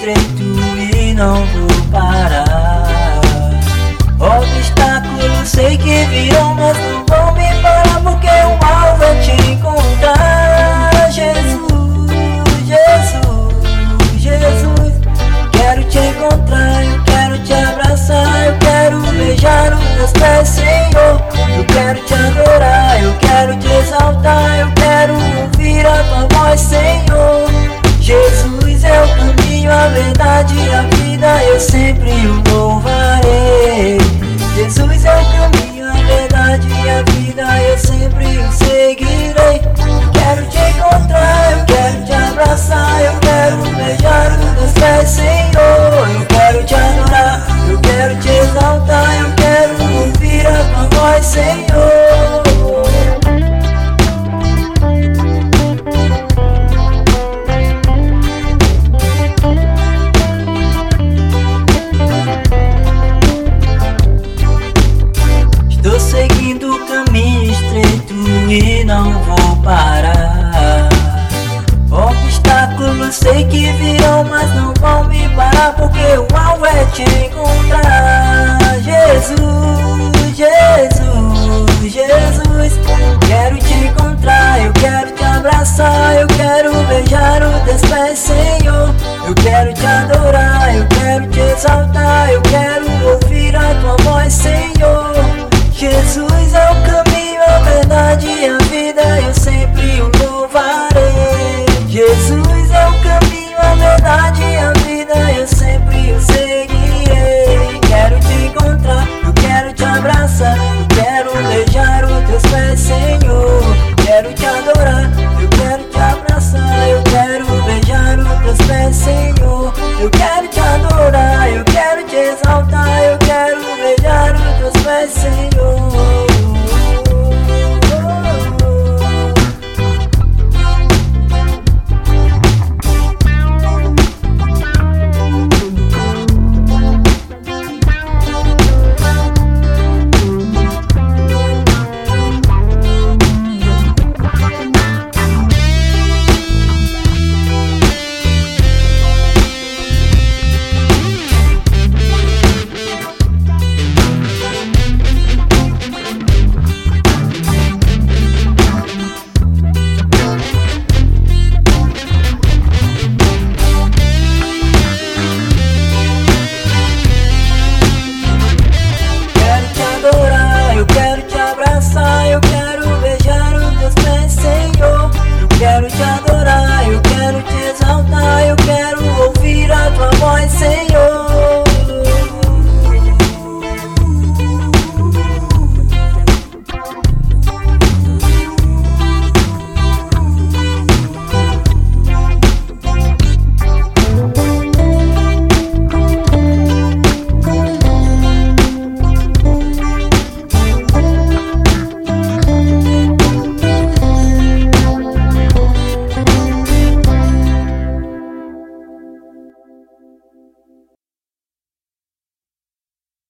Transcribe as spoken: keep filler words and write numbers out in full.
estreito e não vou parar. Obstáculos sei que virão, mas não vão me parar, porque o alvo é te encontrar. Jesus, Jesus, Jesus, quero te encontrar, eu quero te abraçar, eu quero beijar os teus pés, Senhor. Eu quero te adorar, eu quero te exaltar, eu quero ouvir a tua voz, Senhor. Jesus é o caminho, a verdade e a vida, eu sempre o louvarei. Jesus é o caminho, a verdade e a vida, eu sempre o seguirei. Eu quero te encontrar, eu quero te abraçar, eu quero beijar os teus pés, Senhor. Eu quero te adorar, eu quero te exaltar, eu quero ouvir a tua voz, Senhor. Estou seguindo o caminho estreito e não vou parar. Obstáculos sei que virão, mas não vão me parar, porque o alvo é te encontrar. Jesus, Jesus, Jesus, quero te encontrar, eu quero te abraçar, eu quero beijar os teus pés, Senhor. Eu quero te adorar, eu quero te exaltar, eu quero ouvir a tua voz, Senhor. Jesus é o caminho, a verdade e a vida, eu sempre o louvarei. Jesus é o caminho, a verdade e a vida, eu sempre o seguirei. Quero te encontrar, eu quero te abraçar, eu quero beijar os teus pés, Senhor. Quero te adorar, eu quero te abraçar, eu quero beijar os teus pés, Senhor. Eu quero te adorar, eu quero te exaltar, eu quero beijar os teus pés, Senhor. Eu quero beijar os teus pés, Senhor. Eu quero te adorar, eu quero te exaltar, eu quero